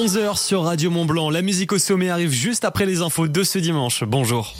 11h sur Radio Mont-Blanc. La musique au sommet arrive juste après les infos de ce dimanche. Bonjour.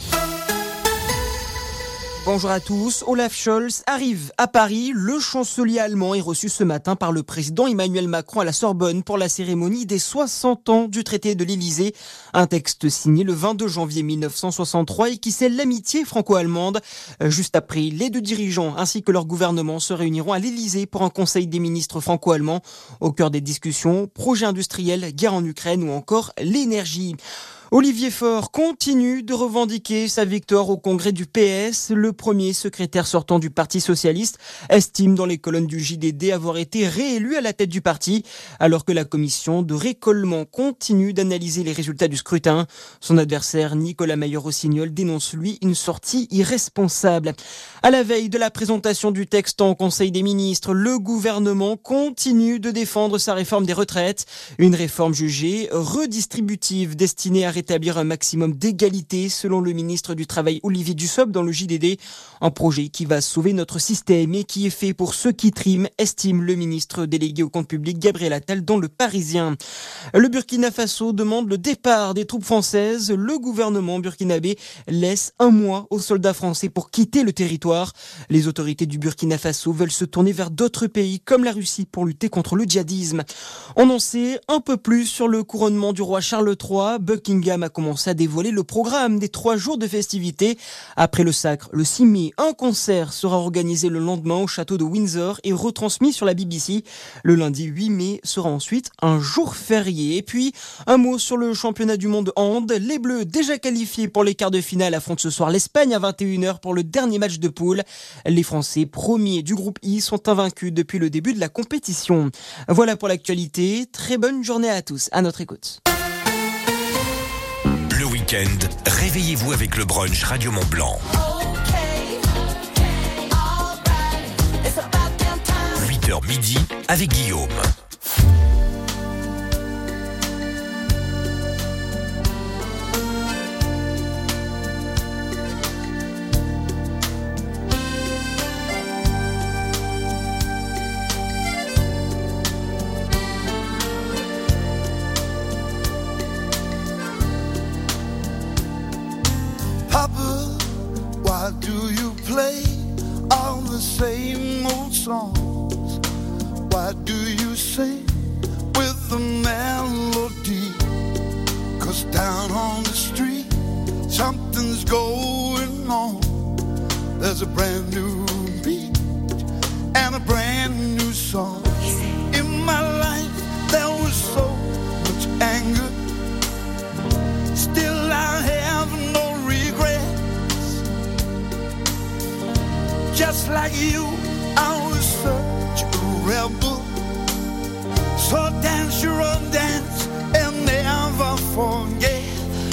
Bonjour à tous. Olaf Scholz arrive à Paris. Le chancelier allemand est reçu ce matin par le président Emmanuel Macron à la Sorbonne pour la cérémonie des 60 ans du traité de l'Élysée. Un texte signé le 22 janvier 1963 et qui scelle l'amitié franco-allemande. Juste après, les deux dirigeants ainsi que leur gouvernement se réuniront à l'Élysée pour un conseil des ministres franco-allemands. Au cœur des discussions, projets industriels, guerre en Ukraine ou encore l'énergie. Olivier Faure continue de revendiquer sa victoire au congrès du PS. Le premier secrétaire sortant du Parti socialiste estime dans les colonnes du JDD avoir été réélu à la tête du parti, alors que la commission de récollement continue d'analyser les résultats du scrutin. Son adversaire Nicolas Mayer-Rossignol dénonce lui une sortie irresponsable. À la veille de la présentation du texte en Conseil des ministres, le gouvernement continue de défendre sa réforme des retraites. Une réforme jugée redistributive destinée à rétablir un maximum d'égalité selon le ministre du Travail Olivier Dussopt dans le JDD. Un projet qui va sauver notre système et qui est fait pour ceux qui triment, estime le ministre délégué au compte public Gabriel Attal dans Le Parisien. Le Burkina Faso demande le départ des troupes françaises. Le gouvernement burkinabé laisse un mois aux soldats français pour quitter le territoire. Les autorités du Burkina Faso veulent se tourner vers d'autres pays comme la Russie pour lutter contre le djihadisme. On en sait un peu plus sur le couronnement du roi Charles III. Buckingham a commencé à dévoiler le programme des 3 jours de festivités. Après le sacre, le 6 mai, un concert sera organisé le lendemain au château de Windsor et retransmis sur la BBC. Le lundi 8 mai sera ensuite un jour férié. Et puis, un mot sur le championnat du monde hand. Les Bleus, déjà qualifiés pour les quarts de finale, affrontent ce soir l'Espagne à 21h pour le dernier match de poule. Les Français, premiers du groupe I, sont invaincus depuis le début de la compétition. Voilà pour l'actualité. Très bonne journée à tous. À notre écoute. Le week-end, réveillez-vous avec le brunch Radio Mont-Blanc. 8h midi avec Guillaume. Why do you play all the same old songs? Why do you sing with the melody? 'Cause down on the street something's going on. There's a brand new beat and a brand new song. In my life there was so much anger. Still I have no regrets. Just like you, I was such a rebel. So dance your own dance and never forget.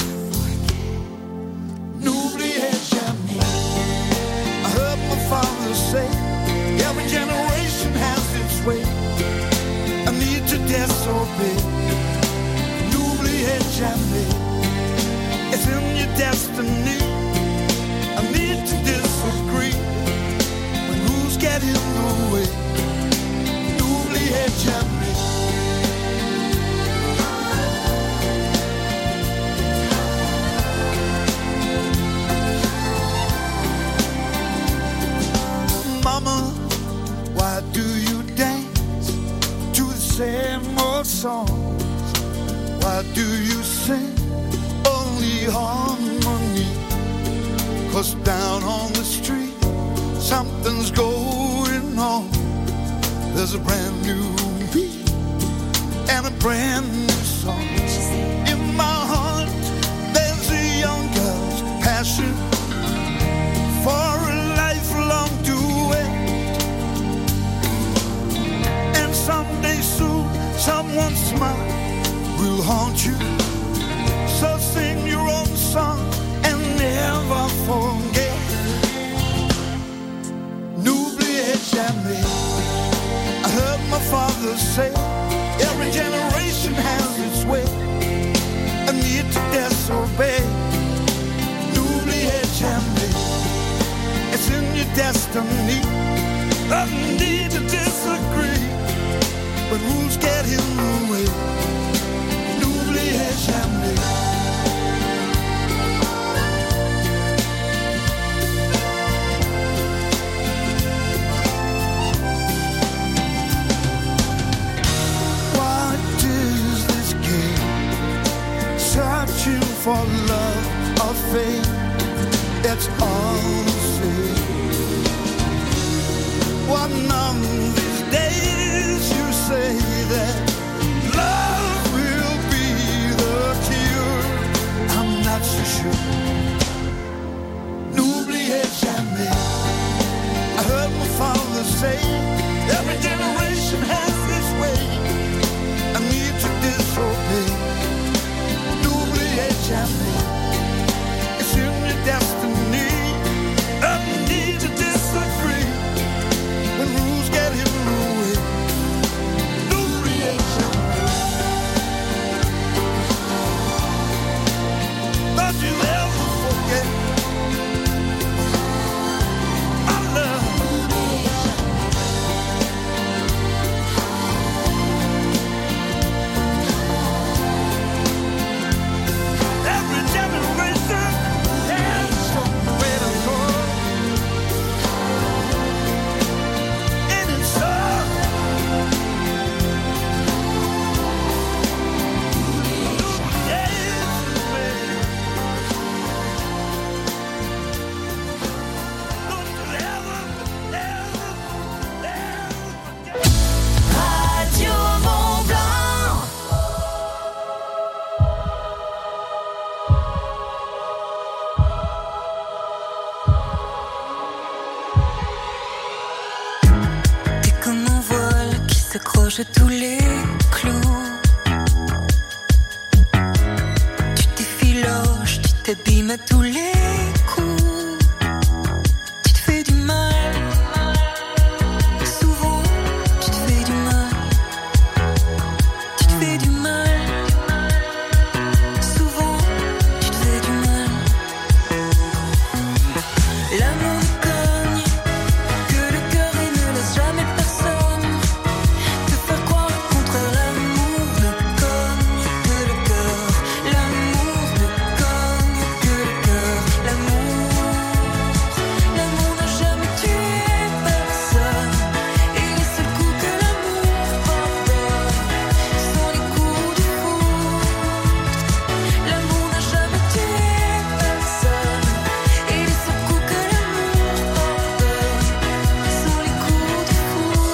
N'oubliez jamais. I heard my father say, every generation has its way. I need to disobey. N'oubliez jamais. It's in your destiny. I need to disagree. Get in the way. N'oubliez jamais. Mama, why do you dance to the same old songs? Why do you sing only harmony? 'Cause down on the street something's going on. There's a brand new beat and a brand new song. In my heart there's a young girl's passion for a lifelong duet. And someday soon someone's smile will haunt you. So sing your own song and never forget. Jamais. I heard my father say, every generation has its way. I need to disobey. N'oubliez jamais. It's in your destiny. I need to disagree, but rules get in the way. jamais. What is this game? Searching for love or fate, it's all the same. One of these days you say that love will be the cure. I'm not so sure. N'oubliez jamais. I heard my father say, every generation has its way. I need to disobey. N'oubliez jamais. It's in your destiny. I need to disagree. When rules get in the way, n'oubliez jamais. Don't you ever forget my love. Every generation has some way to go. And it's all Radio Mont Blanc. T'es comme un voile qui s'accroche à tous les clous. Tu t'effiloches, tu t'abîmes à tous les coups. Tu te fais du mal. Souvent, tu te fais du mal. Tu te fais du mal. Souvent, tu te fais du mal. L'amour ne cogne que le cœur et ne laisse jamais personne te faire croire le contraire. L'amour ne cogne que le cœur. L'amour ne cogne que le cœur. L'amour n'a jamais tué personne. Et les seuls coups que l'amour pardonne sont les coups de foudre. L'amour n'a jamais tué personne. Et les seuls coups que l'amour pardonne sont les coups de foudre.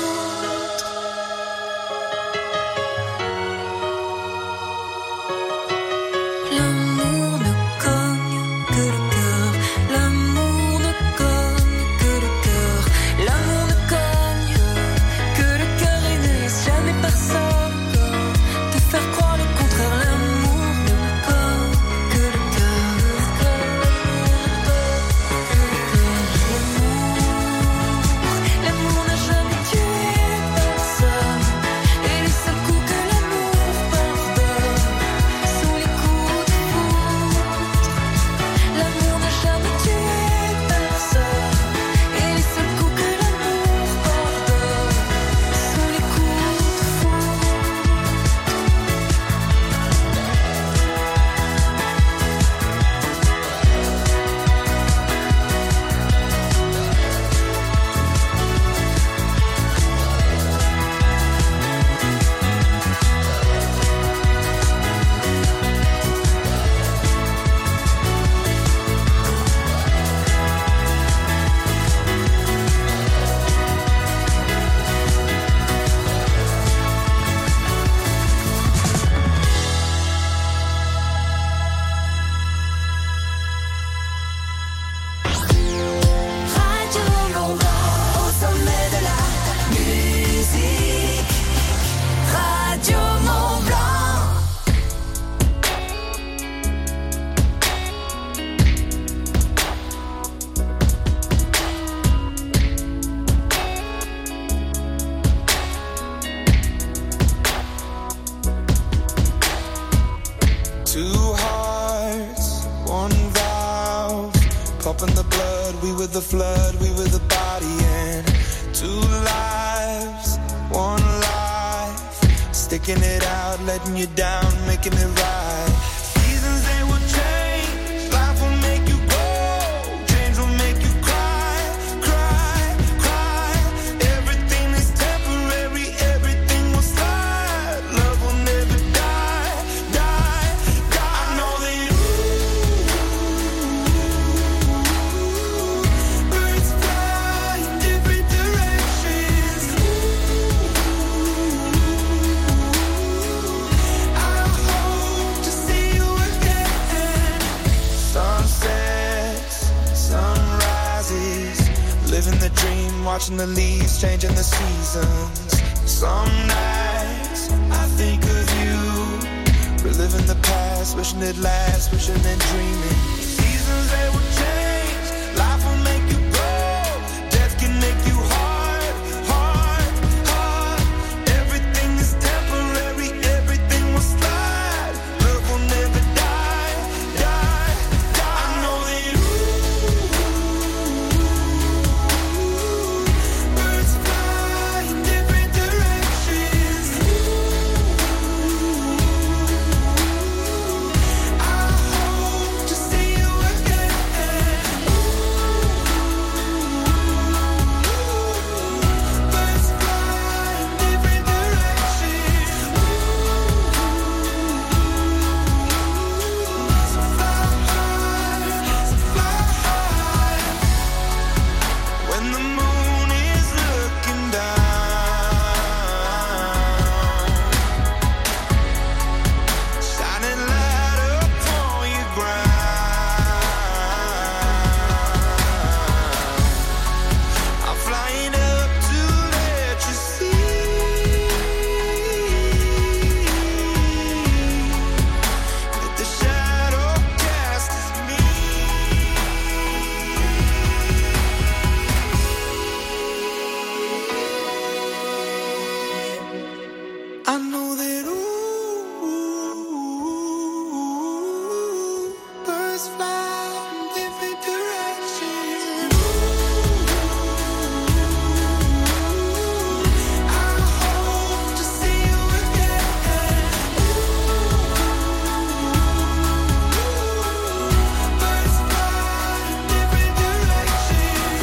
L'amour ne cogne que le cœur. L'amour ne cogne que le cœur. L'amour ne cogne que le cœur et ne laisse jamais personne te faire croire le contraire. L'amour ne cogne que le cœur. L'amour n'a jamais tué personne. Et les seuls coups que l'amour pardonne sont les coups de foudre. L'amour n'a jamais tué personne. Et les seuls coups que l'amour pardonne sont les coups de foudre. Radio Mont Blanc, au sommet de la musique. Radio Mont Blanc. Two hearts, one valve, pumping the blood. We were the flood, we were the body, and two lives, one life, sticking it out, letting you down, making it right. watching the leaves changing the seasons. Some nights I think of you, reliving the past, wishing it lasts, wishing and dreaming. Seasons they will change, life will make you grow, death can make you hard, hard, hard. Everything is temporary, everything will slide, love will never die, die, die. I know that birds fly in different directions. I hope to see you again. Birds fly in different directions. So fly high. When the moon is looking down, shining light upon your ground. I'm flying up to let you see that the shadow cast is me. I know that birds fly in different directions. I hope to see you again. Birds fly in different directions.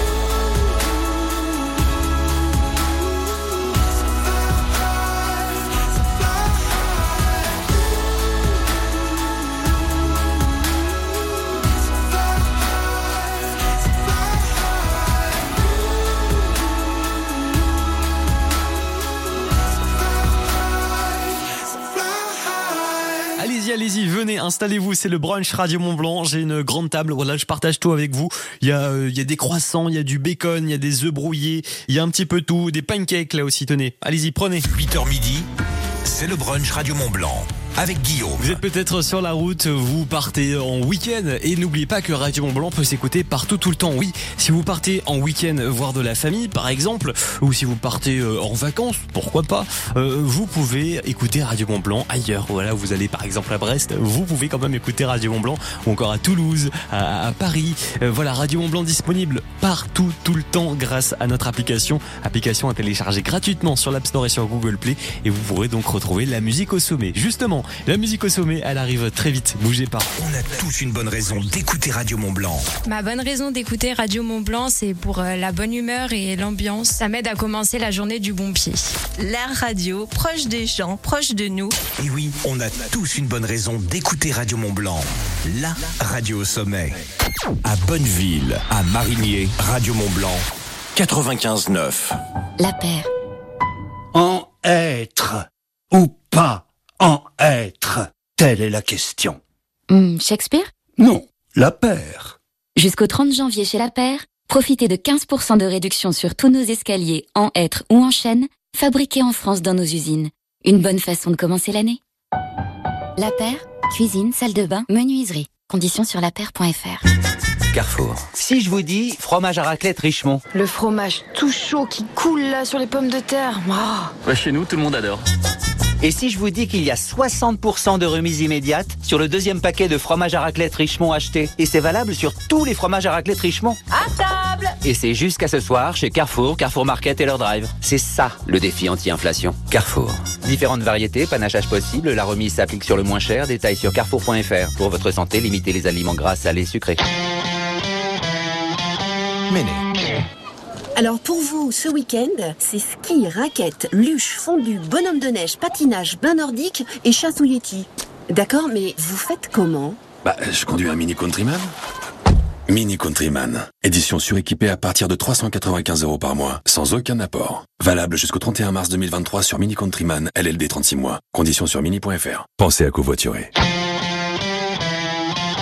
Allez-y, venez, installez-vous, c'est le brunch Radio Mont Blanc. J'ai une grande table, voilà, je partage tout avec vous. Il y a des croissants, il y a du bacon, il y a des œufs brouillés, il y a un petit peu tout, des pancakes là aussi, tenez. Allez-y, prenez. 8h midi, c'est le brunch Radio Mont Blanc avec Guillaume. Vous êtes peut-être sur la route, vous partez en week-end et n'oubliez pas que Radio Mont Blanc peut s'écouter partout tout le temps. Oui, si vous partez en week-end voir de la famille par exemple, ou si vous partez en vacances, pourquoi pas, vous pouvez écouter Radio Mont Blanc ailleurs. Voilà, vous allez par exemple à Brest, vous pouvez quand même écouter Radio Mont Blanc, ou encore à Toulouse, à Paris. Voilà, Radio Mont Blanc disponible partout tout le temps grâce à notre application à télécharger gratuitement sur l'App Store et sur Google Play, et vous pourrez donc retrouver la musique au sommet. Justement, la musique au sommet, elle arrive très vite, bougez pas. On a tous une bonne raison d'écouter Radio Mont Blanc. Ma bonne raison d'écouter Radio Mont Blanc, c'est pour la bonne humeur et l'ambiance. Ça m'aide à commencer la journée du bon pied. La radio, proche des gens, proche de nous. Et oui, on a tous une bonne raison d'écouter Radio Mont Blanc. La radio au sommet. À Bonneville, à Marigné, Radio Mont Blanc, 95.9. La paire. En être ou pas en être? Telle est la question. Shakespeare? Non, la paire. Jusqu'au 30 janvier chez La Paire, profitez de 15% de réduction sur tous nos escaliers en hêtre ou en chêne, fabriqués en France dans nos usines. Une bonne façon de commencer l'année. La Paire, cuisine, salle de bain, menuiserie. Conditions sur lapaire.fr. Carrefour. Si je vous dis fromage à raclette Richemont. Le fromage tout chaud qui coule là sur les pommes de terre. Oh. Chez nous, tout le monde adore. Et si je vous dis qu'il y a 60% de remise immédiate sur le deuxième paquet de fromage à raclette Richemont acheté, et c'est valable sur tous les fromages à raclette Richemont. À table! Et c'est jusqu'à ce soir chez Carrefour, Carrefour Market et leur drive. C'est ça le défi anti-inflation. Carrefour. Différentes variétés, panachage possible, la remise s'applique sur le moins cher, détail sur carrefour.fr. Pour votre santé, limitez les aliments gras, salés, sucrés. Méné. Alors pour vous, ce week-end, c'est ski, raquettes, luge, fondu, bonhomme de neige, patinage, bain nordique et chasse au Yeti. D'accord, mais vous faites comment? Je conduis un Mini Countryman. Mini Countryman. Édition suréquipée à partir de 395 € par mois, sans aucun apport. Valable jusqu'au 31 mars 2023 sur Mini Countryman, LLD 36 mois. Conditions sur mini.fr. Pensez à covoiturer.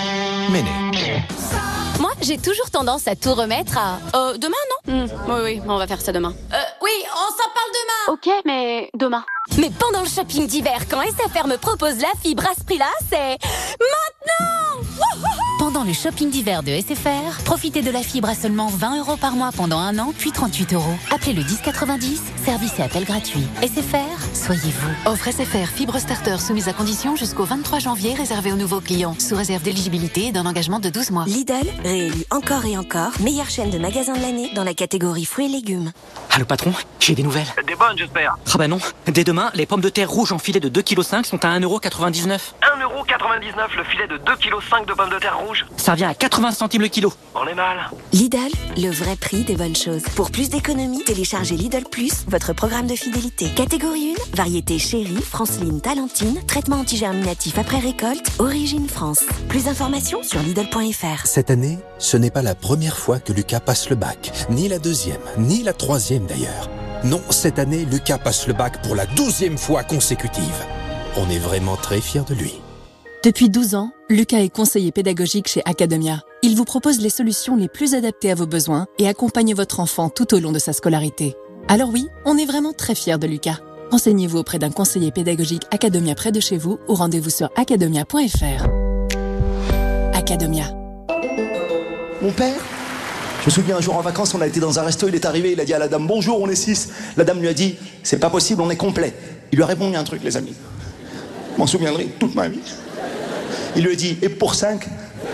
Méné. Moi, j'ai toujours tendance à tout remettre à... demain, non Oui, on va faire ça demain. Oui, on s'en parle demain. Ok, mais demain. Mais pendant le shopping d'hiver, quand SFR me propose la fibre à ce prix-là, c'est... maintenant. Wouhou. Pendant le shopping d'hiver de SFR, profitez de la fibre à seulement 20 € par mois pendant un an, puis 38 €. Appelez le 1090, service et appel gratuit. SFR, soyez vous. Offre SFR fibre starter soumise à condition jusqu'au 23 janvier, réservée aux nouveaux clients, sous réserve d'éligibilité et d'un engagement de 12 mois. Lidl, réélu encore et encore, meilleure chaîne de magasins de l'année dans la catégorie fruits et légumes. Allô patron, j'ai des nouvelles. Des bonnes, j'espère. Ah bah non, dès demain, les pommes de terre rouges en filet de 2,5 kg sont à 1,99 €. 1,99 € le filet de 2,5 kg de pommes de terre rouges. Ça revient à 80 centimes le kilo. On est mal. Lidl, le vrai prix des bonnes choses. Pour plus d'économies, téléchargez Lidl Plus, votre programme de fidélité. Catégorie 1, variété chérie, Franceline, Talentine, traitement antigerminatif après récolte, origine France. Plus d'informations sur Lidl.fr. Cette année, ce n'est pas la première fois que Lucas passe le bac, ni la deuxième, ni la troisième d'ailleurs. Non, cette année, Lucas passe le bac pour la 12e fois consécutive. On est vraiment très fiers de lui. Depuis 12 ans, Lucas est conseiller pédagogique chez Academia. Il vous propose les solutions les plus adaptées à vos besoins et accompagne votre enfant tout au long de sa scolarité. Alors oui, on est vraiment très fiers de Lucas. Renseignez-vous auprès d'un conseiller pédagogique Academia près de chez vous ou rendez-vous sur academia.fr. Academia. Mon père, je me souviens un jour en vacances, on a été dans un resto, il est arrivé, il a dit à la dame « Bonjour, on est 6 ». La dame lui a dit « C'est pas possible, on est complet ». Il lui a répondu un truc, les amis. Je m'en souviendrai toute ma vie. Il lui a dit « Et pour 5 ?»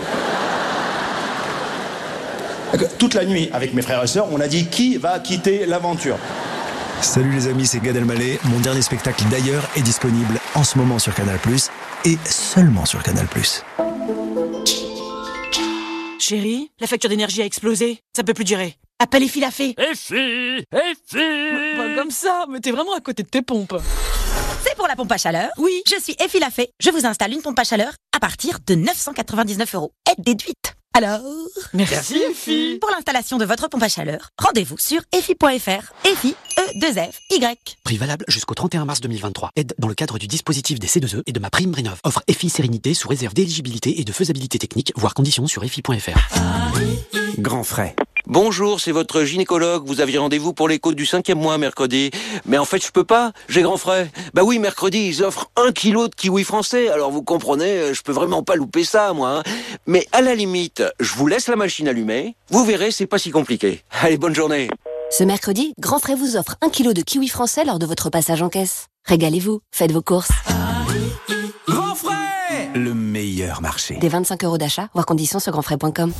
Toute la nuit, avec mes frères et sœurs, on a dit « Qui va quitter l'aventure ?» Salut les amis, c'est Gad Elmaleh. Mon dernier spectacle d'ailleurs est disponible en ce moment sur Canal+, et seulement sur Canal+. Chérie, la facture d'énergie a explosé. Ça peut plus durer. Appelle Effie la fée. Effie. Pas comme ça, mais t'es vraiment à côté de tes pompes. C'est pour la pompe à chaleur. Oui. Je suis Effie la fée. Je vous installe une pompe à chaleur à partir de 999 €. Aide déduite. Alors... Merci Effie. Pour l'installation de votre pompe à chaleur, rendez-vous sur effie.fr. Effie, E2F-Y. Prix valable jusqu'au 31 mars 2023. Aide dans le cadre du dispositif des C2E et de ma prime Rénov. Offre Effie Sérénité sous réserve d'éligibilité et de faisabilité technique, voire conditions sur effie.fr. Grand frais. Bonjour, c'est votre gynécologue. Vous aviez rendez-vous pour l'écho du 5e mois mercredi. Mais en fait, je peux pas. J'ai grand frais. Bah oui, mercredi, ils offrent 1 kilo de kiwis français. Alors vous comprenez, je peux vraiment pas louper ça, moi. Mais à la limite, je vous laisse la machine allumée. Vous verrez, c'est pas si compliqué. Allez, bonne journée. Ce mercredi, Grand Frais vous offre 1 kilo de kiwis français lors de votre passage en caisse. Régalez-vous, faites vos courses. Grand frais, le meilleur marché. Des 25 € d'achat, voire conditions sur grandfrais.com.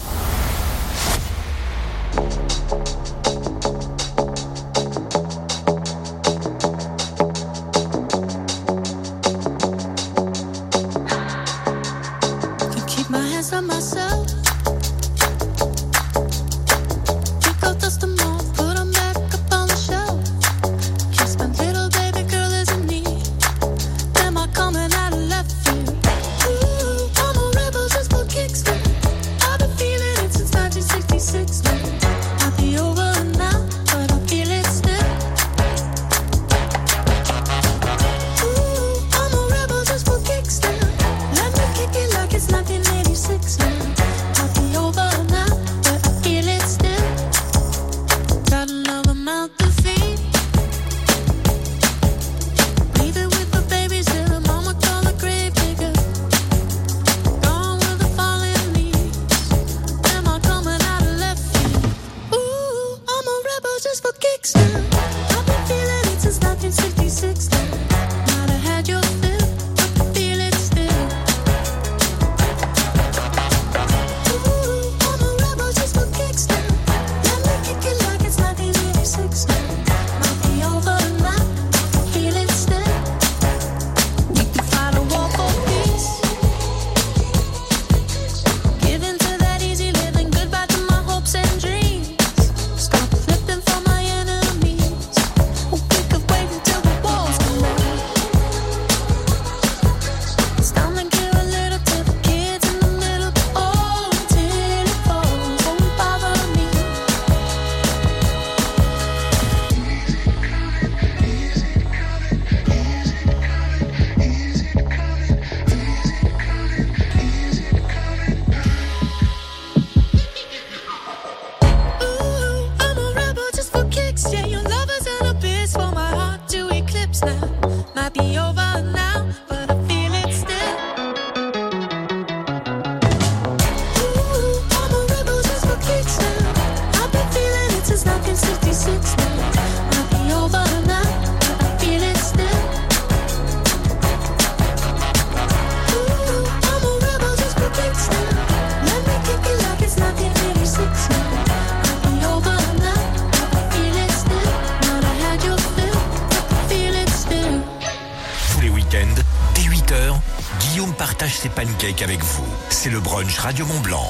kicks now. Might be over now, but I feel it still. Ooh, I'm a rebel just for kicks now. I've been feeling it since 1966 now. Might be over now, but I feel it still. Ooh, I'm a rebel just for kicks now. Let me kick it like it's 1986 now. Might be over now, but I feel it still. Not I had your fill, but I feel it still. Tous les week-ends, dès 8h, Guillaume partage ses pancakes avec vous. C'est le brunch Radio Mont-Blanc.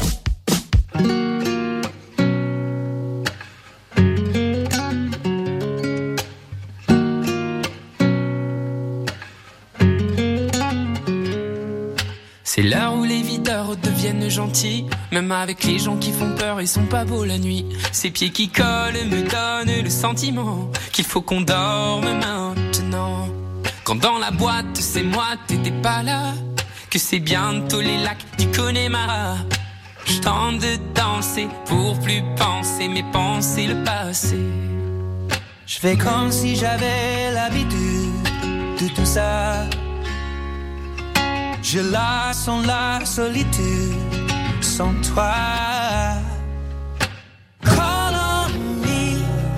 C'est l'heure où les videurs deviennent gentils. Même avec les gens qui font peur, ils sont pas beaux la nuit. Ces pieds qui collent me donnent le sentiment qu'il faut qu'on dorme maintenant. Quand dans la boîte, c'est moi, t'étais pas là. Que c'est bientôt les lacs du Connemara. Je tente de danser pour plus penser, mais penser le passé. Je fais comme si j'avais l'habitude de tout ça. Je la sens la solitude sans toi. Call on me,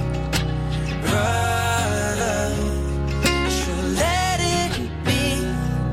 brother. Should let it be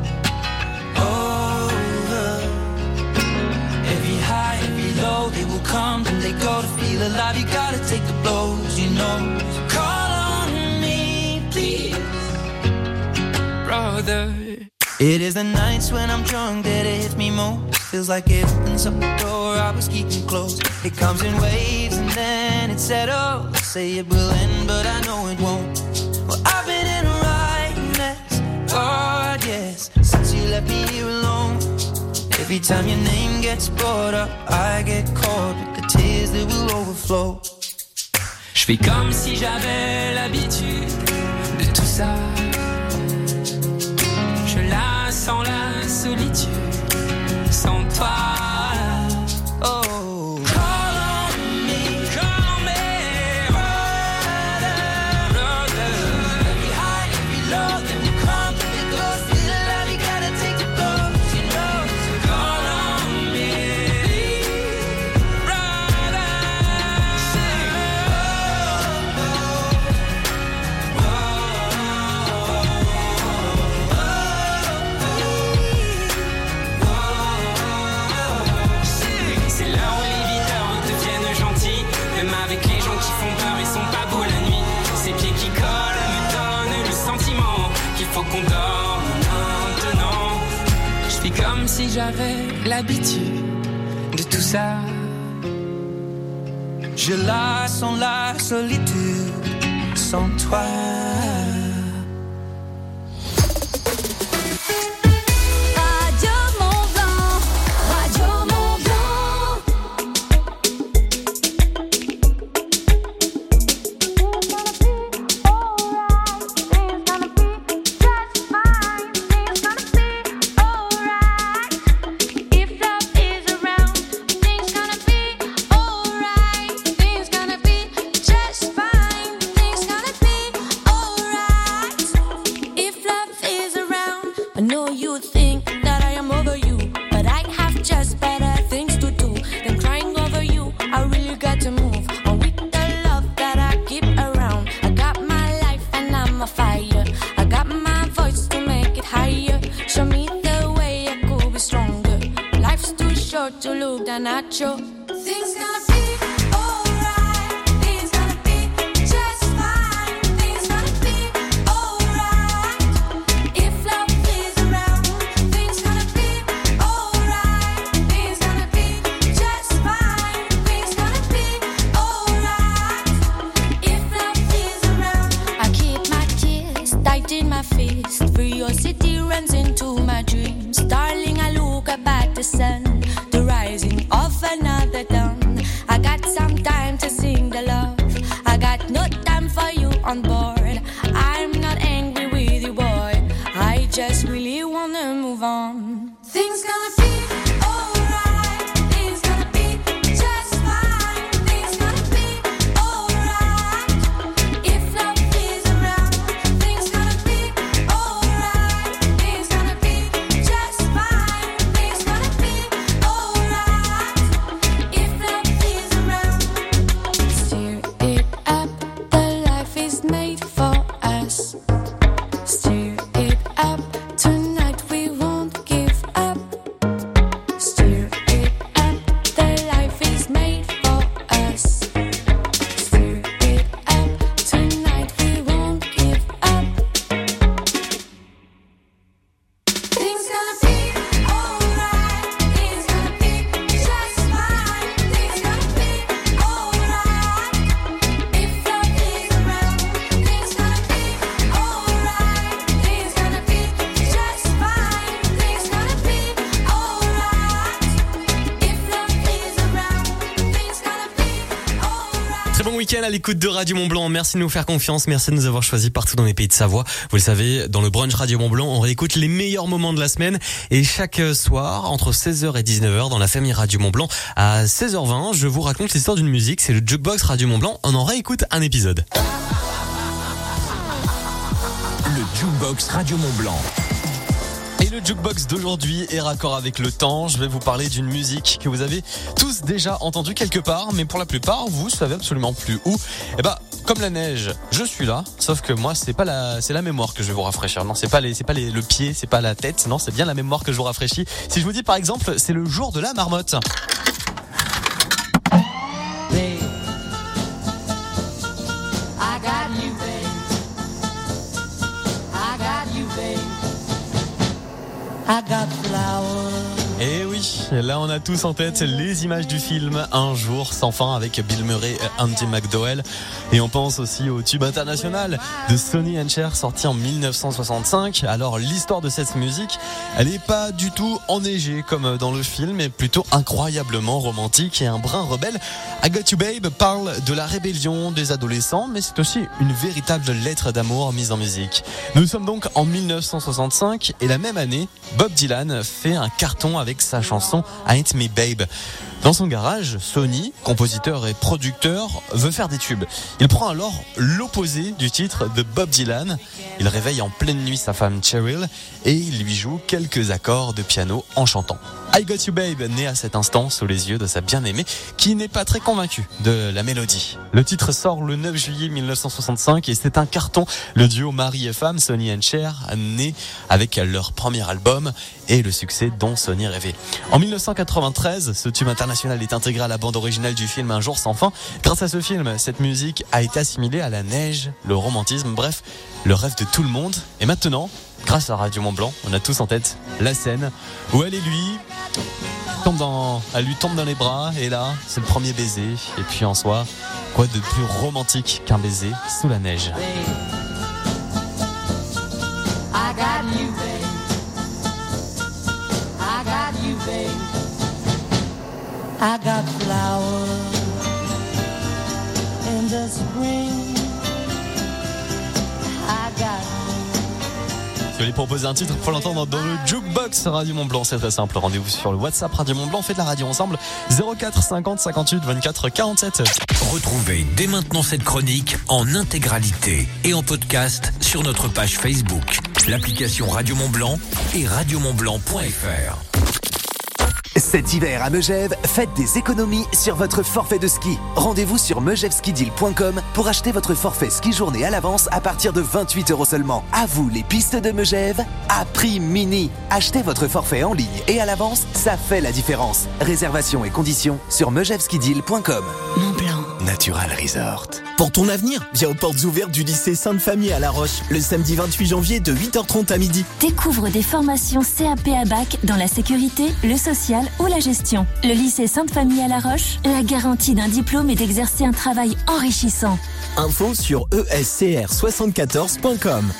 over. Every high, every low, they will come and they go. To feel alive, you gotta take the blows, you know. So call on me, please, brother. It is the nights when I'm drunk that it hits me most. Feels like it opens up the door I was keeping closed. It comes in waves and then it settles. Say it will end, but I know it won't. Well, I've been in a right mess, God, yes, since you left me here alone. Every time your name gets brought up, I get caught with the tears that will overflow. Je fais comme si j'avais l'habitude de tout ça. Là, sans la solitude, sans toi. Oh, call on me, brother, brother. Every high, every low, then we come, then we go. Still alive, you gotta take the blows, you know. So call on me, brother. Avec les gens qui font peur, ils sont pas beaux la nuit. Ces pieds qui collent me donnent le sentiment qu'il faut qu'on dorme maintenant. Je fais comme si j'avais l'habitude de tout ça. Je la sens la solitude sans toi. To look down at you. Things gonna be alright. Things gonna be just fine. Things gonna be alright. If love is around, things gonna be alright. Things gonna be just fine. Things gonna be alright. If love is around, I keep my tears tight in my fist. Curiosity runs into my dreams. Darling, I look up at the sun. Of another dawn. I got some time to sing the love. I got no time for you on board. I'm not angry with you, boy. I just really wanna move on. Things gonna be alright. Things gonna be just fine. Things gonna be alright. If love is around, things gonna be made for us. Stir it up, tonight we won't give up. Stir it up, the life is made for us. Stir it up, tonight we won't give up. Things gonna be alright, things gonna be just fine. Things gonna be alright, if love is around. Things gonna be alright, things gonna be just fine. Things gonna be alright, if love is around. Things gonna be alright. Très bon week-end à l'écoute de Radio Mont-Blanc. Merci de nous faire confiance. Merci de nous avoir choisis partout dans les pays de Savoie. Vous le savez, dans le brunch Radio Mont-Blanc, on réécoute les meilleurs moments de la semaine. Et chaque soir, entre 16h et 19h, dans la famille Radio Mont-Blanc, à 16h20, je vous raconte l'histoire d'une musique. C'est le Jukebox Radio Mont-Blanc. On en réécoute un épisode. Le Jukebox Radio Mont-Blanc. Et le Jukebox d'aujourd'hui est raccord avec le temps. Je vais vous parler d'une musique que vous avez tous déjà entendue quelque part, mais pour la plupart, vous savez absolument plus où. Et comme la neige, je suis là, sauf que moi, c'est la mémoire que je vais vous rafraîchir. Non, c'est pas le pied, c'est pas la tête, non, c'est bien la mémoire que je vous rafraîchis. Si je vous dis par exemple, c'est le jour de la marmotte. I got you, babe. I got you, babe. I got flowers. Et oui, là on a tous en tête les images du film Un jour sans fin avec Bill Murray et Andie MacDowell. Et on pense aussi au tube international de Sonny and Cher sorti en 1965. Alors l'histoire de cette musique, elle n'est pas du tout enneigée comme dans le film, mais plutôt incroyablement romantique et un brin rebelle. I Got You Babe parle de la rébellion des adolescents, mais c'est aussi une véritable lettre d'amour mise en musique. Nous sommes donc en 1965 et la même année, Bob Dylan fait un carton avec sa chanson Ain't Me Babe. Dans son garage, Sonny, compositeur et producteur, veut faire des tubes. Il prend alors l'opposé du titre de Bob Dylan. Il réveille en pleine nuit sa femme Cheryl et il lui joue quelques accords de piano en chantant. I Got You Babe naît à cet instant sous les yeux de sa bien-aimée qui n'est pas très convaincue de la mélodie. Le titre sort le 9 juillet 1965 et c'est un carton. Le duo mari et femme, Sonny and Cher, naît avec leur premier album et le succès dont Sonny rêvait. En 1993, ce tube international est intégré à la bande originale du film Un jour sans fin. Grâce à ce film, cette musique a été assimilée à la neige, le romantisme, bref, le rêve de tout le monde. Et maintenant, grâce à Radio Mont-Blanc, on a tous en tête la scène où elle et lui elle lui tombe dans les bras et là, c'est le premier baiser. Et puis en soi, quoi de plus romantique qu'un baiser sous la neige? I got you, babe. I got you, babe. I got flowers in the spring. I got Je vais lui proposer un titre pour l'entendre dans le Jukebox Radio Mont-Blanc. C'est très simple. Rendez-vous sur le WhatsApp Radio Mont-Blanc. Faites la radio ensemble. 04 50 58 24 47. Retrouvez dès maintenant cette chronique en intégralité et en podcast sur notre page Facebook, l'application Radio Mont-Blanc et radiomontblanc.fr. Cet hiver à Megève, faites des économies sur votre forfait de ski. Rendez-vous sur megevskideal.com pour acheter votre forfait ski journée à l'avance à partir de 28 € seulement. À vous les pistes de Megève, à prix mini. Achetez votre forfait en ligne et à l'avance, ça fait la différence. Réservation et conditions sur megevskideal.com. Mont-Blanc. Natural Resort. Pour ton avenir, viens aux portes ouvertes du lycée Sainte-Famille à La Roche, le samedi 28 janvier de 8h30 à midi. Découvre des formations CAP à bac dans la sécurité, le social ou la gestion. Le lycée Sainte-Famille à La Roche, la garantie d'un diplôme et d'exercer un travail enrichissant. Info sur escr74.com.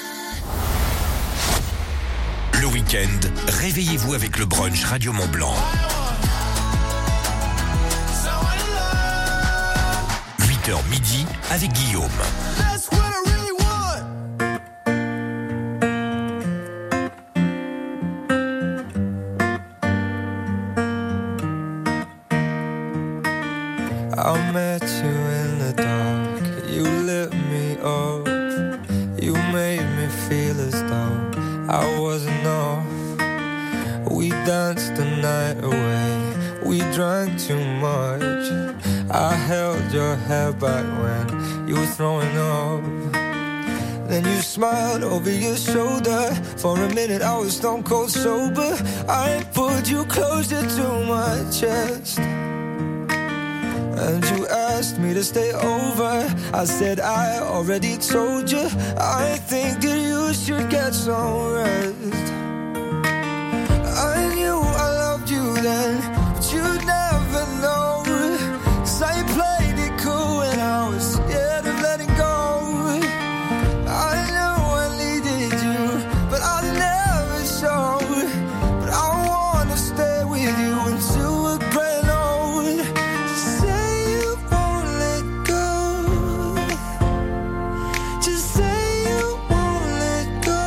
Le week-end, réveillez-vous avec le brunch Radio Mont-Blanc. 8h midi avec Guillaume. I met you in the dark, you lit me up, you made me feel as though I wasn't off. We danced the night away, we drank too much, I held your hair back when you were throwing up. Then you smiled over your shoulder. For a minute I was stone cold sober. I pulled you closer to my chest, and you asked me to stay over. I said I already told you. I think that you should get some rest. I knew I loved you then, but you'd never know. 'Cause I played it cool when I was scared of letting go. I knew I needed you, but I never showed. But I wanna stay with you until we're gray and old. Just say you won't let go. Just say you won't let go.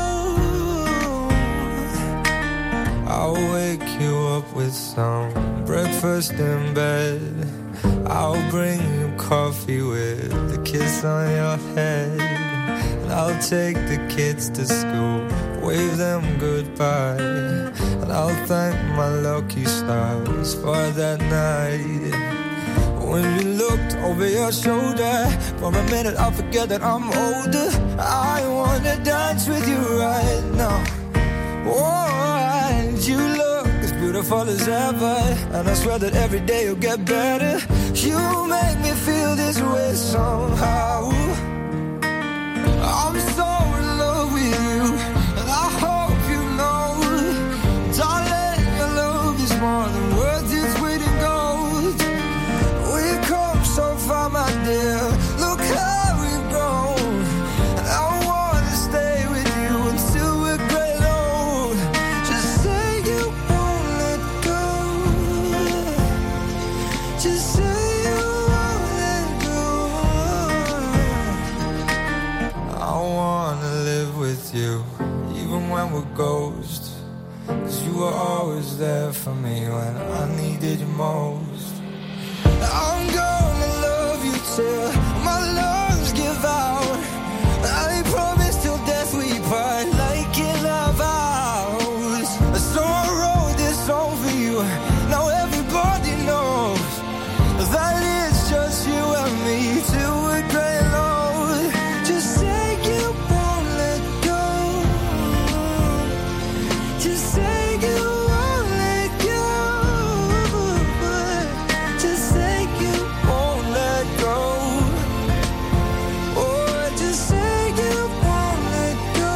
I'll wake you up with some breakfast in bed. I'll bring you coffee with a kiss on your head. And I'll take the kids to school, wave them goodbye. And I'll thank my lucky stars for that night. When you looked over your shoulder, for a minute I forget that I'm older. I wanna dance with you right now. Oh, and you look as beautiful as ever, and I swear that every day you'll get better. You make me feel this way somehow. I'm so in love with you, and I hope you know, darling, your love is more than worth its weight in gold. We've come so far, my dear, look how we've grown. And I wanna stay with you until we're gray and old. Just say you won't let go. Just say you won't let go. I wanna live with you, even when we're ghosts. 'Cause you were always there for me when I needed you most. I'm gonna love you till my lungs give out. I promise till death we part, like in our vows. So I wrote this song for you. Now everybody knows that it's just you and me till we're gray and old. Just say you won't let go. Just say you won't let go. Just say you won't let go. Oh, just say you won't let go.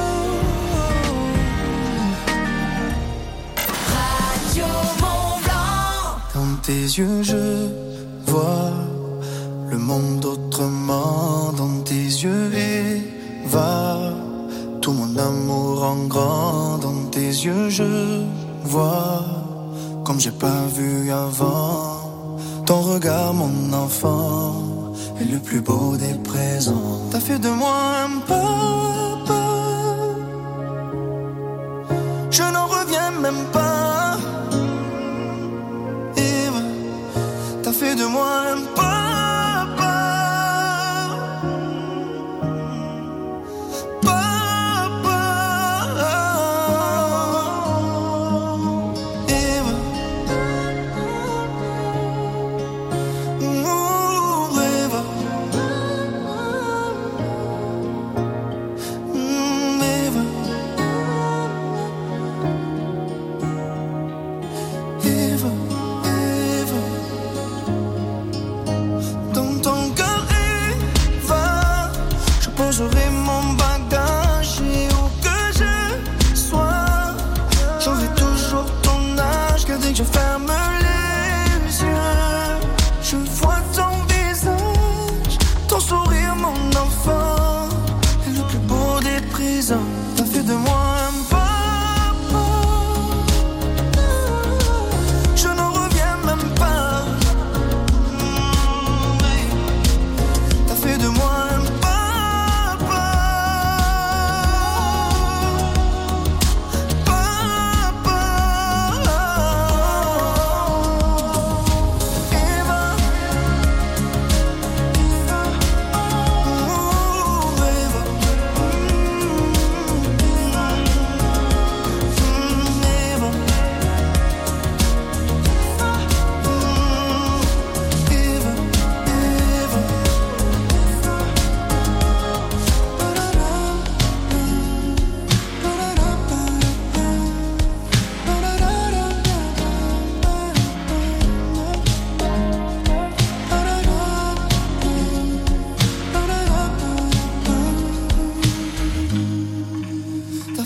Radio Mont-Blanc. Dans tes yeux je vois le monde autrement. Dans tes yeux va tout mon amour en grand. Dans tes yeux je vois comme j'ai pas vu avant. Ton regard mon enfant est le plus beau des présents. T'as fait de moi un papa, je n'en reviens même pas. Eve, t'as fait de moi un papa, papa. Eve, Eva, Eva. Eva, Eva. Dans ton cœur, Eva, je poserai mon bagage et où que je sois, j'aurai toujours ton âge. Que dès que je ferme les yeux, je vois ton visage, ton sourire, mon enfant, est le plus beau des présents. T'as fait de moi un papa, je n'en reviens même pas. T'as fait de moi un papa,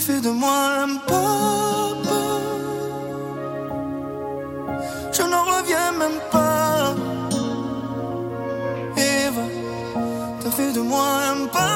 fait de moi un papa. Je n'en reviens même pas. Eva, t'as fait de moi un papa.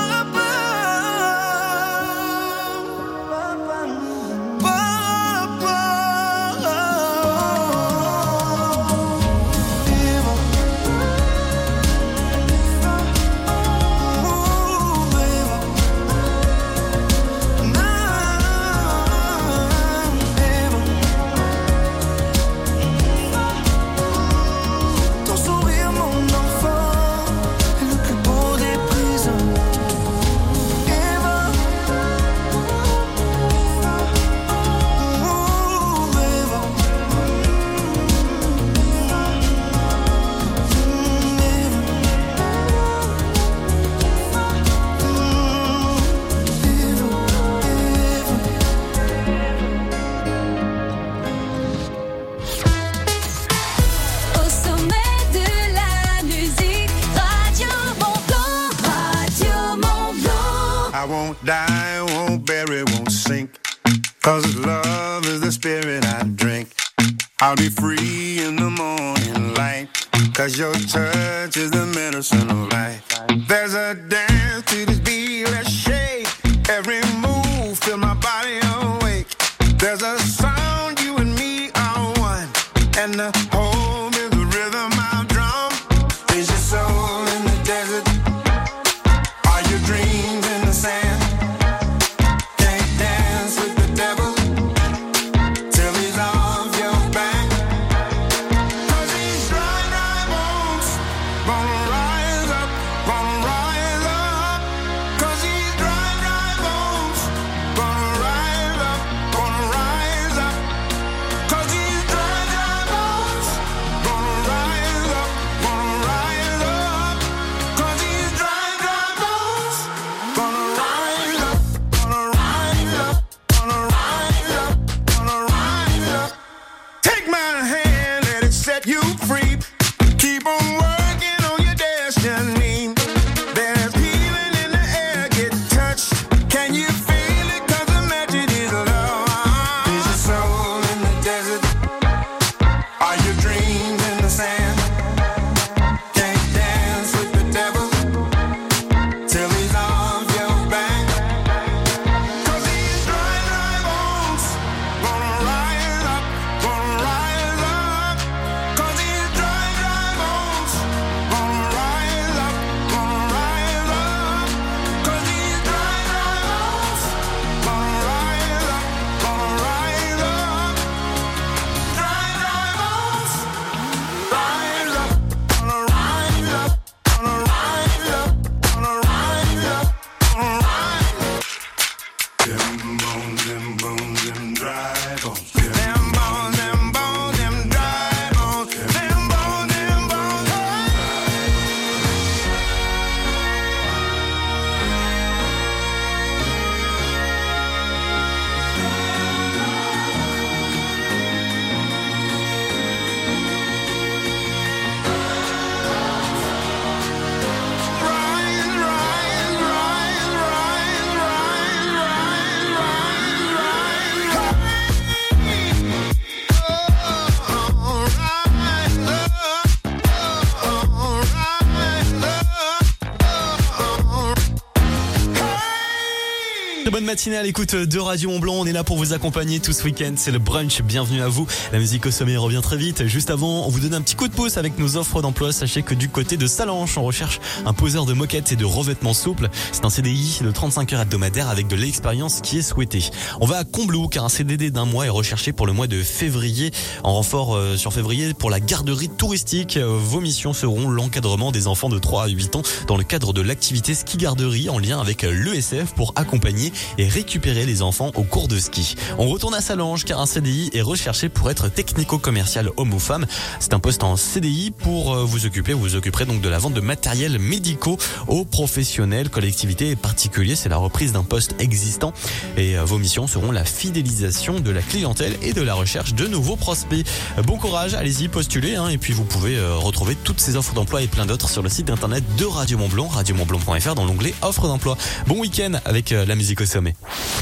Die, won't bury, won't sink. 'Cause love is the spirit I drink. I'll be free in the morning light. 'Cause your touch is the medicine of life. There's a dance to this beat, let's shake. Every move, feel my body awake. There's a sound, you and me are one. And the home is the rhythm I'll drum. Is your soul in the desert? Are your dreams in the sand? Bonne matinée à l'écoute de Radio Mont Blanc. On est là pour vous accompagner tout ce week-end. C'est le brunch. Bienvenue à vous. La musique au sommet revient très vite. Juste avant, on vous donne un petit coup de pouce avec nos offres d'emploi. Sachez que du côté de Salanches, on recherche un poseur de moquettes et de revêtements souples. C'est un CDI de 35 heures hebdomadaires avec de l'expérience qui est souhaitée. On va à Combloux car un CDD d'un mois est recherché pour le mois de février. En renfort sur février pour la garderie touristique. Vos missions seront l'encadrement des enfants de 3 à 8 ans dans le cadre de l'activité ski garderie en lien avec l'ESF pour accompagner et récupérer les enfants au cours de ski. On retourne à Salanges car un CDI est recherché pour être technico-commercial homme ou femme. C'est un poste en CDI pour vous occuperez donc de la vente de matériels médicaux aux professionnels, collectivités et particuliers. C'est la reprise d'un poste existant et vos missions seront la fidélisation de la clientèle et de la recherche de nouveaux prospects. Bon courage, allez-y, postulez et puis vous pouvez retrouver toutes ces offres d'emploi et plein d'autres sur le site internet de Radio Mont Blanc, radiomontblanc.fr dans l'onglet offres d'emploi. Bon week-end avec la musique au sommet.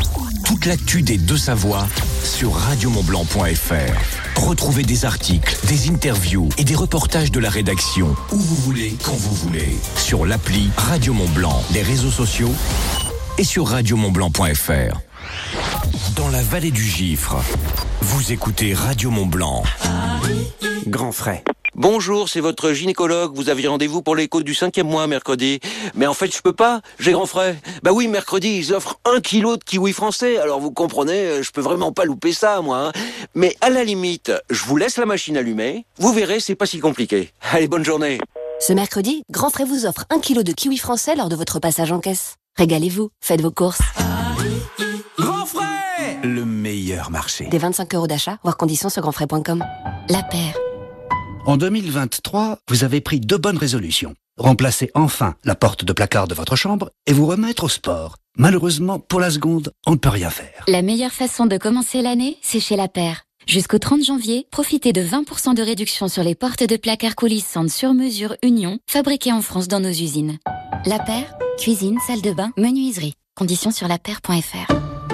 toute l'actu des Deux-Savoies sur radiomontblanc.fr. Retrouvez des articles, des interviews et des reportages de la rédaction où vous voulez, quand vous voulez. Sur l'appli Radio Mont-Blanc, les réseaux sociaux et sur radiomontblanc.fr. Dans la vallée du Gifre, vous écoutez Radio Mont-Blanc. Grand frais. Bonjour, c'est votre gynécologue. Vous aviez rendez-vous pour l'écho du 5e mois mercredi. Mais en fait, je peux pas. J'ai grand frais. Bah oui, mercredi, ils offrent 1 kilo de kiwi français. Alors vous comprenez, je peux vraiment pas louper ça, moi. Mais à la limite, je vous laisse la machine allumée. Vous verrez, c'est pas si compliqué. Allez, bonne journée. Ce mercredi, Grand Frais vous offre 1 kilo de kiwi français lors de votre passage en caisse. Régalez-vous, faites vos courses. Grand frais, le meilleur marché. Des 25 € d'achat, voir conditions sur grandfrais.com. La paire. En 2023, vous avez pris 2 bonnes résolutions. Remplacer enfin la porte de placard de votre chambre et vous remettre au sport. Malheureusement, pour la seconde, on ne peut rien faire. La meilleure façon de commencer l'année, c'est chez La Paire. Jusqu'au 30 janvier, profitez de 20% de réduction sur les portes de placard coulissantes sur mesure Union, fabriquées en France dans nos usines. La Paire, cuisine, salle de bain, menuiserie. Conditions sur lapaire.fr.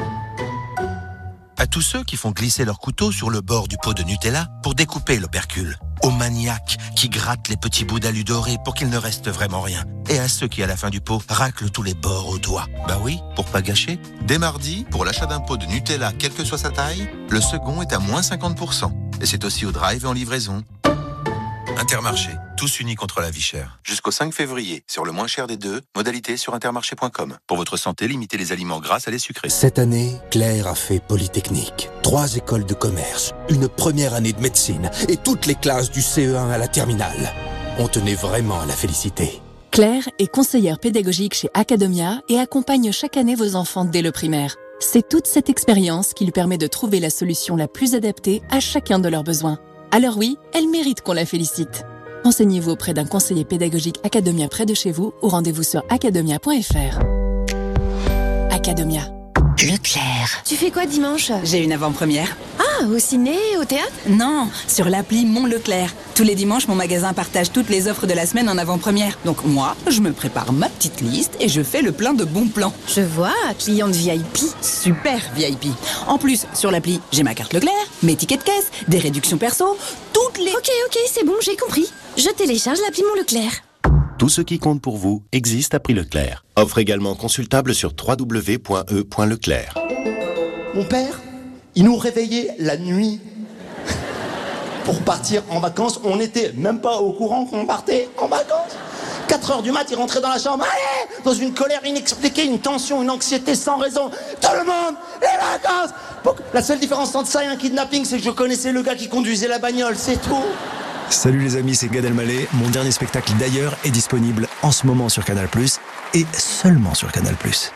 À tous ceux qui font glisser leur couteau sur le bord du pot de Nutella pour découper l'opercule. Aux maniaques qui grattent les petits bouts d'alu doré pour qu'il ne reste vraiment rien. Et à ceux qui, à la fin du pot, raclent tous les bords au doigt. Bah oui, pour pas gâcher. Dès mardi, pour l'achat d'un pot de Nutella, quelle que soit sa taille, le second est à moins 50%. Et c'est aussi au drive et en livraison. Intermarché, tous unis contre la vie chère. Jusqu'au 5 février, sur le moins cher des deux, modalité sur intermarché.com. Pour votre santé, limitez les aliments gras à les sucrés. Cette année, Claire a fait Polytechnique, 3 écoles de commerce, une première année de médecine et toutes les classes du CE1 à la terminale. On tenait vraiment à la féliciter. Claire est conseillère pédagogique chez Academia et accompagne chaque année vos enfants dès le primaire. C'est toute cette expérience qui lui permet de trouver la solution la plus adaptée à chacun de leurs besoins. Alors oui, elle mérite qu'on la félicite. Renseignez-vous auprès d'un conseiller pédagogique Academia près de chez vous ou rendez-vous sur academia.fr. Academia. Leclerc. Tu fais quoi dimanche? J'ai une avant-première. Ah, au ciné, au théâtre? Non, sur l'appli Mon Leclerc. Tous les dimanches, mon magasin partage toutes les offres de la semaine en avant-première. Donc moi, je me prépare ma petite liste et je fais le plein de bons plans. Je vois, cliente VIP. Super VIP. En plus, sur l'appli, j'ai ma carte Leclerc, mes tickets de caisse, des réductions perso, toutes les... Ok, c'est bon, j'ai compris. Je télécharge l'appli Mon Leclerc. Tout ce qui compte pour vous existe à prix Leclerc. Offre également consultable sur www.e.leclerc. Mon père, il nous réveillait la nuit pour partir en vacances. On n'était même pas au courant qu'on partait en vacances. 4h du mat, il rentrait dans la chambre, allez, dans une colère inexpliquée, une tension, une anxiété sans raison. Tout le monde, les vacances. La seule différence entre ça et un kidnapping, c'est que je connaissais le gars qui conduisait la bagnole, c'est tout. Salut les amis, c'est Gad Elmaleh. Mon dernier spectacle d'ailleurs est disponible en ce moment sur Canal+, et seulement sur Canal+.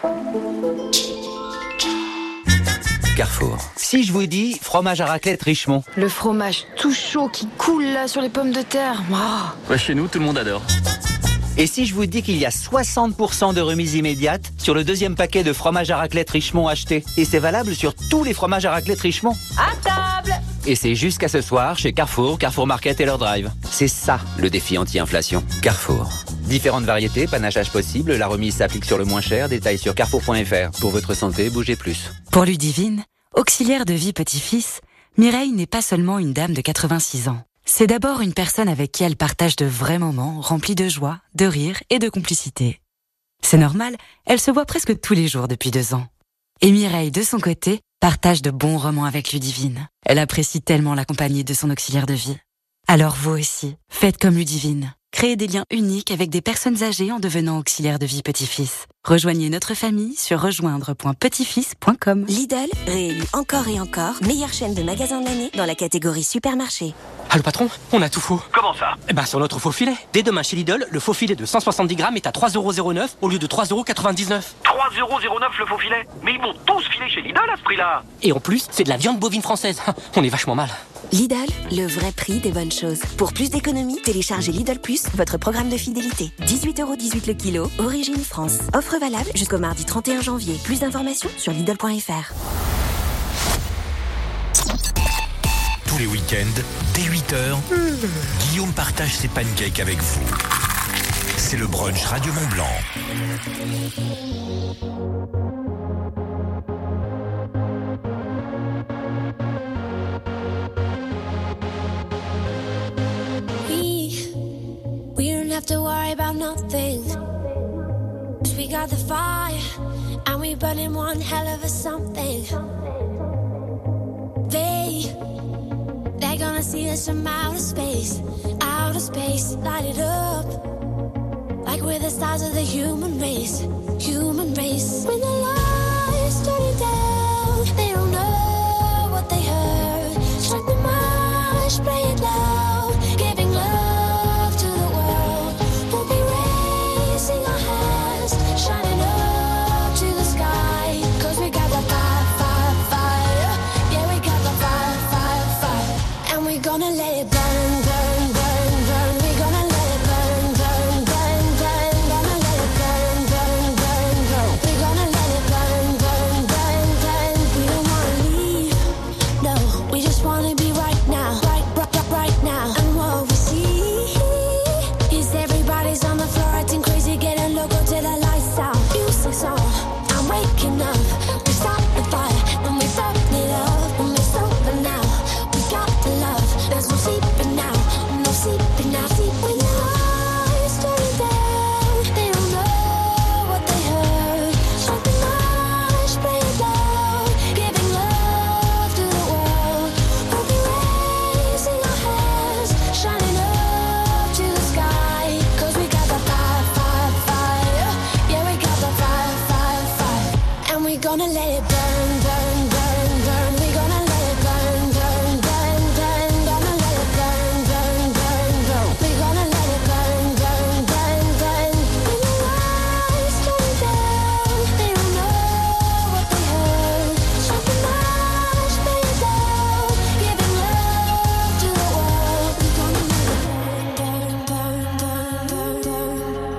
Carrefour. Si je vous dis fromage à raclette Richemont. Le fromage tout chaud qui coule là sur les pommes de terre. Oh. Ouais, chez nous, tout le monde adore. Et si je vous dis qu'il y a 60% de remise immédiate sur le 2e paquet de fromage à raclette Richemont acheté, et c'est valable sur tous les fromages à raclette Richemont. À table! Et c'est jusqu'à ce soir chez Carrefour, Carrefour Market et leur drive. C'est ça le défi anti-inflation. Carrefour. Différentes variétés, panachage possible, la remise s'applique sur le moins cher, détail sur carrefour.fr. Pour votre santé, bougez plus. Pour Ludivine, auxiliaire de vie petit-fils, Mireille n'est pas seulement une dame de 86 ans. C'est d'abord une personne avec qui elle partage de vrais moments remplis de joie, de rire et de complicité. C'est normal, elle se voit presque tous les jours depuis 2 ans. Et Mireille, de son côté, partage de bons moments avec Ludivine. Elle apprécie tellement la compagnie de son auxiliaire de vie. Alors vous aussi, faites comme Ludivine. Créez des liens uniques avec des personnes âgées en devenant auxiliaire de vie petit-fils. Rejoignez notre famille sur rejoindre.petitfils.com. Lidl, réélu encore et encore, meilleure chaîne de magasins de l'année dans la catégorie supermarché. Ah le patron, on a tout faux. Comment ça? Eh ben sur notre faux filet. Dès demain chez Lidl, le faux filet de 170 grammes est à 3,09€ au lieu de 3,99€. 3,09€ le faux filet? Mais ils m'ont tous filé chez Lidl à ce prix-là. Et en plus, c'est de la viande bovine française. On est vachement mal. Lidl, le vrai prix des bonnes choses. Pour plus d'économies, téléchargez Lidl Plus, votre programme de fidélité. 18,18€ le kilo, origine France. Offre valable jusqu'au mardi 31 janvier. Plus d'informations sur Lidl.fr. Tous les week-ends, dès 8h, Guillaume partage ses pancakes avec vous. C'est le brunch Radio Mont-Blanc. nothing. 'Cause we got the fire, and we burning one hell of a something. They're gonna see us from outer space, light it up. Like we're the stars of the human race, human race. When the lights turning down, they don't know what they heard. Strike the march, play it loud, giving love to the world. We'll be raising our hands, shining up to the sky. 'Cause we got the fire, fire, fire. Yeah, we got the fire, fire, fire. And we're gonna let it burn, burn, burn, burn. We're gonna let it burn, burn, burn, burn. Gonna let it burn, burn, burn, burn. We're gonna let it burn, burn, burn, burn. We don't wanna leave, no. We just wanna be right now, right now. And what we see is everybody's on the floor acting crazy, getting loco till the lights out. Music's on, I'm waking up. We start the fire, and we burn it up. And we're sober now, we got the love. There's no sleeping now, no sleeping now. When the lights turn down, they don't know what they heard. Strike the march, play it loud, giving love to the world. We'll be raising our hands, shining up to the sky. 'Cause we got the fire, fire, fire. Yeah, we got the fire, fire, fire. And we're gonna let it burn, burn, burn, burn. We're gonna let it burn, burn, burn, burn. Gonna let it burn, burn, burn, burn. We're gonna let it burn, burn, burn, burn. When the lights turn down, they don't know what they heard. Strike the march, play it loud, giving love to the world. We're gonna let it burn, burn, burn, burn, burn,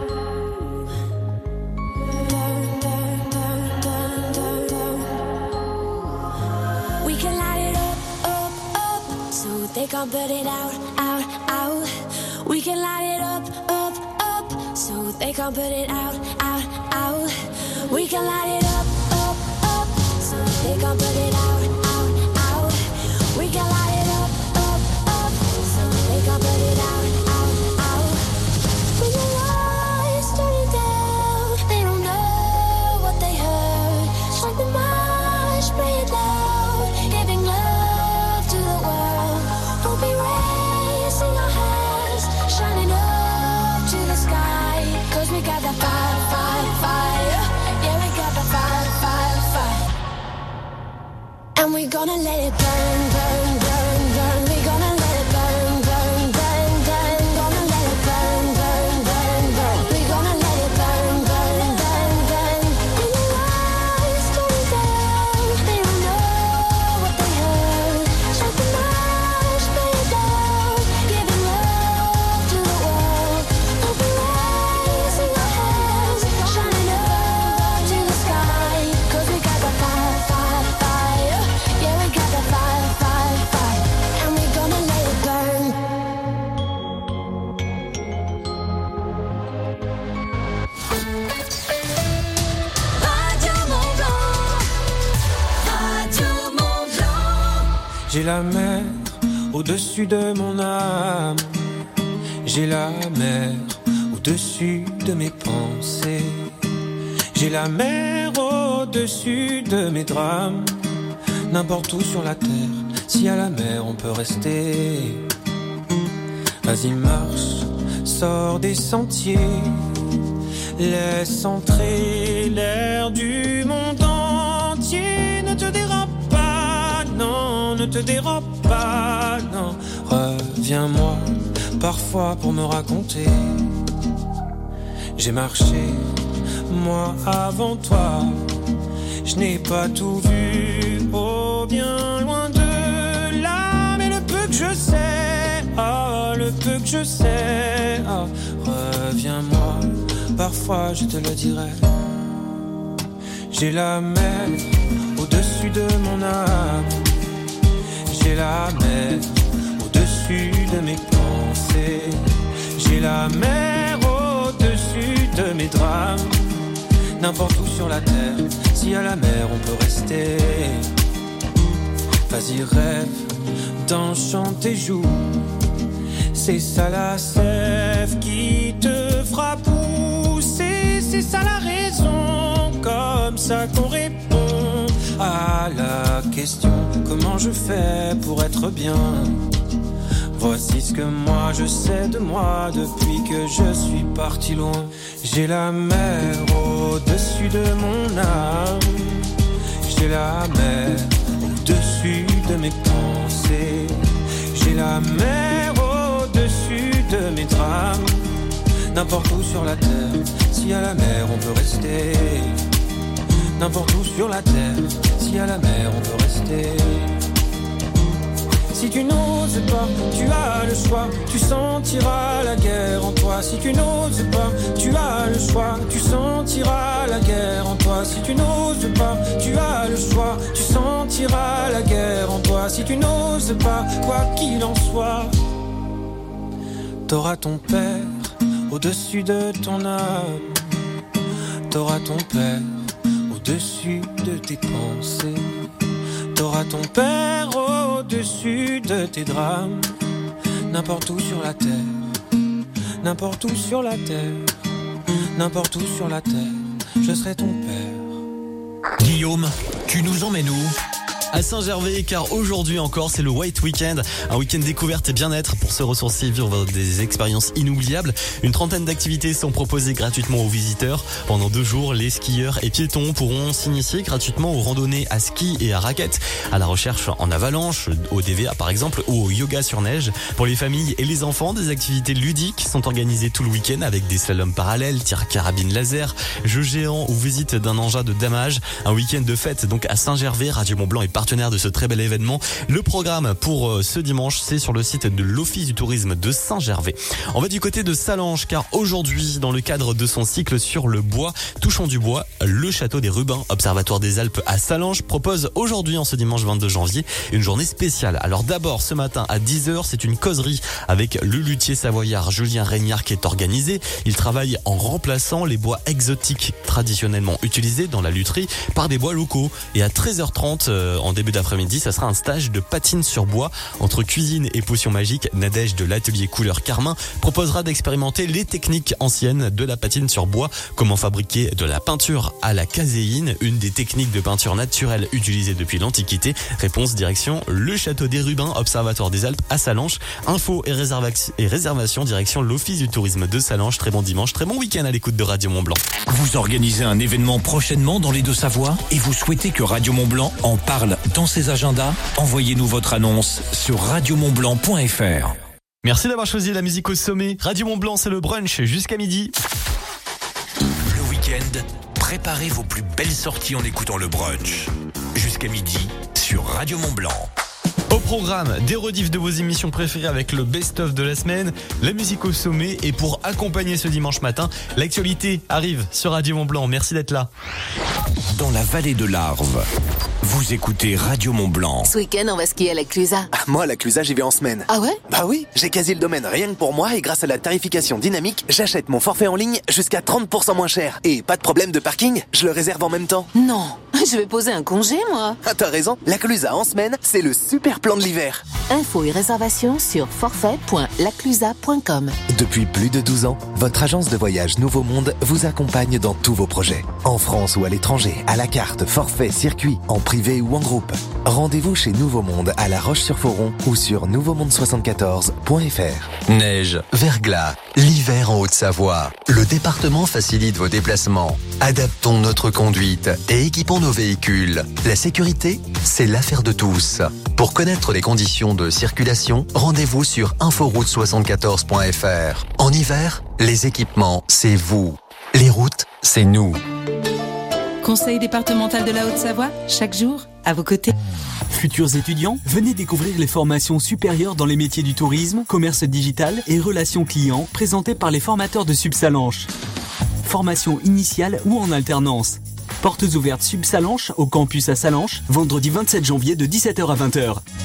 burn. We can light it up, up, up, so they can't put it out, out, out. We can light it up, up, up, so they can't put it out, out, out. We can light it up, up, up, so they can't put it out, out, out. We can light it up, up, up, so they can't put it out, out, out. When the lights turn down, they don't know what they heard. Strike the march, play it loud, giving love to the world. We'll be raising our hands, shining up to the sky. 'Cause we got the fire, fire, fire. Yeah, we got the fire, fire, fire. And we're gonna let it burn, burn, burn, burn. We're gonna let it burn, burn, burn, burn. Gonna let it burn, burn, burn, burn. We're gonna let it burn, burn, burn, burn. When the lights turn down, they don't know what they heard. Strike the march, play it loud, giving love to the world. We'll be raising our hands, shining up to the sky. 'Cause we got the fire, fire, fire. Yeah, we got the fire, fire, fire. And we're gonna let it burn. Radio Mont Blanc, Radio Mont Blanc. J'ai la mer au-dessus de mon âme. J'ai la mer au-dessus de mes pensées. J'ai la mer au-dessus de mes drames. N'importe où sur la terre, si à la mer on peut rester. Vas-y marche, sors des sentiers. Laisse entrer l'air du monde entier. Ne te dérobe pas, non, ne te dérobe pas, non. Reviens-moi, parfois pour me raconter. J'ai marché, moi avant toi. Je n'ai pas tout vu, oh bien loin de là. Mais le peu que je sais, ah, le peu que je sais, ah, reviens-moi, parfois je te le dirai. J'ai la mer au-dessus de mon âme. J'ai la mer au-dessus de mes pensées. J'ai la mer au-dessus de mes drames. N'importe où sur la terre, si à la mer on peut rester. Vas-y rêve d'un chant tes joues. C'est ça la sève qui te fera pour c'est ça la raison, comme ça qu'on répond à la question, comment je fais pour être bien? Voici ce que moi je sais de moi depuis que je suis parti loin. J'ai la mer au-dessus de mon âme, j'ai la mer au-dessus de mes pensées, j'ai la mer au-dessus de mes drames. N'importe où sur la terre, s'il y a la mer on peut rester. N'importe où sur la terre, s'il y a la mer on peut rester. Si tu n'oses pas, tu as le choix, tu sentiras la guerre en toi. Si tu n'oses pas, tu as le choix, tu sentiras la guerre en toi. Si tu n'oses pas, tu as le choix, tu sentiras la guerre en toi. Si tu n'oses pas, quoi qu'il en soit, t'auras ton père au-dessus de ton âme. T'auras ton père au-dessus de tes pensées. T'auras ton père au-dessus de tes drames. N'importe où sur la terre, n'importe où sur la terre, n'importe où sur la terre, je serai ton père. Guillaume, tu nous emmènes où ? À Saint-Gervais, car aujourd'hui encore c'est le White Weekend, un week-end découverte et bien-être pour se ressourcer et vivre des expériences inoubliables. Une trentaine d'activités sont proposées gratuitement aux visiteurs. Pendant 2 jours, les skieurs et piétons pourront s'initier gratuitement aux randonnées à ski et à raquettes, à la recherche en avalanche, au DVA par exemple, ou au yoga sur neige. Pour les familles et les enfants, des activités ludiques sont organisées tout le week-end avec des slaloms parallèles, tir à carabine laser, jeux géants ou visite d'un engin de damage. Un week-end de fête donc à Saint-Gervais. Radio Mont-Blanc est partenaire de ce très bel événement. Le programme pour ce dimanche, c'est sur le site de l'Office du tourisme de Saint-Gervais. On va du côté de Sallanches, car aujourd'hui, dans le cadre de son cycle sur le bois, Touchons du bois, le château des Rubins, Observatoire des Alpes à Sallanches, propose aujourd'hui, en ce dimanche 22 janvier, une journée spéciale. Alors d'abord, ce matin à 10h, c'est une causerie avec le luthier savoyard Julien Régnard qui est organisé. Il travaille en remplaçant les bois exotiques traditionnellement utilisés dans la lutherie par des bois locaux. Et à 13h30, en début d'après-midi, ça sera un stage de patine sur bois entre cuisine et potions magiques. Nadège de l'atelier couleur Carmin proposera d'expérimenter les techniques anciennes de la patine sur bois. Comment fabriquer de la peinture à la caséine, une des techniques de peinture naturelle utilisées depuis l'Antiquité. Réponse direction le château des Rubins, Observatoire des Alpes à Sallanches. Infos et réservations direction l'Office du tourisme de Sallanches. Très bon dimanche, très bon week-end à l'écoute de Radio Mont-Blanc. Vous organisez un événement prochainement dans les Deux-Savoies et vous souhaitez que Radio Mont-Blanc en parle dans ses agendas? Envoyez-nous votre annonce sur radiomontblanc.fr. Merci d'avoir choisi la musique au sommet. Radio Mont-Blanc, c'est le brunch jusqu'à midi. Le week-end, préparez vos plus belles sorties en écoutant le brunch. Jusqu'à midi sur Radio Mont-Blanc. Au programme, des rediffs de vos émissions préférées avec le best-of de la semaine, la musique au sommet, et pour accompagner ce dimanche matin, l'actualité arrive sur Radio Mont-Blanc. Merci d'être là. Dans la vallée de l'Arve, vous écoutez Radio Mont-Blanc. Ce week-end, on va skier à la Clusa. Moi, à la Clusa, j'y vais en semaine. Ah ouais? Bah oui, j'ai quasi le domaine rien que pour moi, et grâce à la tarification dynamique, j'achète mon forfait en ligne jusqu'à 30% moins cher. Et pas de problème de parking, je le réserve en même temps. Non, je vais poser un congé, moi. Ah, t'as raison, la Clusa en semaine, c'est le super plan de l'hiver. Infos et réservations sur forfait.laclusa.com. Depuis plus de 12 ans, votre agence de voyage Nouveau Monde vous accompagne dans tous vos projets. En France ou à l'étranger, à la carte, forfait, circuit, en privé ou en groupe. Rendez-vous chez Nouveau Monde à La Roche-sur-Foron ou sur nouveaumonde74.fr. Neige, verglas, l'hiver en Haute-Savoie. Le département facilite vos déplacements. Adaptons notre conduite et équipons nos véhicules. La sécurité, c'est l'affaire de tous. Pour connaître les conditions de circulation, rendez-vous sur inforoute74.fr. En hiver, les équipements, c'est vous. Les routes, c'est nous. Conseil départemental de la Haute-Savoie, chaque jour, à vos côtés. Futurs étudiants, venez découvrir les formations supérieures dans les métiers du tourisme, commerce digital et relations clients présentées par les formateurs de Subsalanches. Formation initiale ou en alternance. Portes ouvertes Subsalanches au campus à Sallanches, vendredi 27 janvier de 17h à 20h.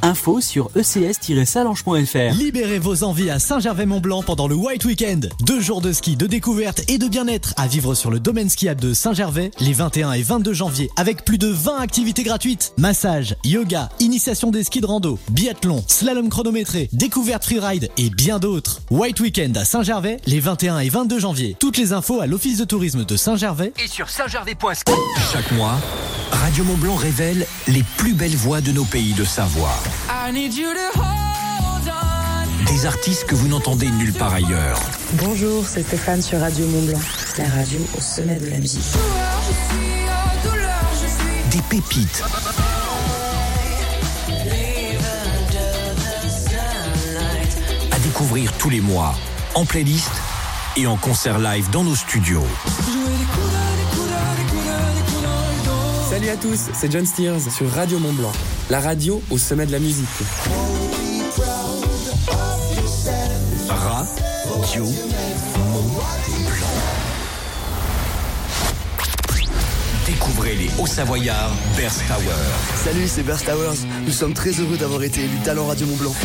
Info sur ecs-salange.fr. Libérez vos envies à Saint-Gervais-Mont-Blanc pendant le White Weekend. 2 jours de ski, de découverte et de bien-être à vivre sur le domaine skiable de Saint-Gervais les 21 et 22 janvier avec plus de 20 activités gratuites. Massage, yoga, initiation des skis de rando, biathlon, slalom chronométré, découverte freeride et bien d'autres. White Weekend à Saint-Gervais les 21 et 22 janvier. Toutes les infos à l'Office de tourisme de Saint-Gervais et sur saintgervais.ski. Chaque mois, Radio Mont-Blanc révèle les plus belles voix de nos pays de Savoie. Des artistes que vous n'entendez nulle part ailleurs. Bonjour, c'est Stéphane sur Radio Mont-Blanc, la radio au sommet de la musique. Des pépites. À découvrir tous les mois, en playlist et en concert live dans nos studios. Salut à tous, c'est John Steers sur Radio Mont-Blanc, la radio au sommet de la musique. Radio Mont-Blanc. Découvrez les Hauts-Savoyards Burst Tower. Salut, c'est Burst Towers. Nous sommes très heureux d'avoir été élus talent Radio Mont-Blanc.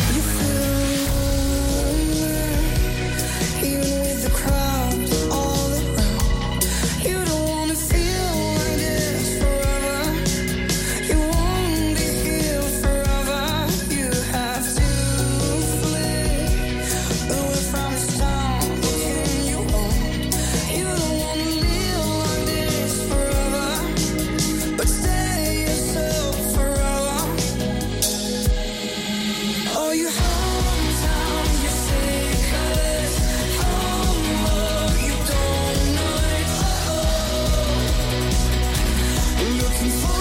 Looking for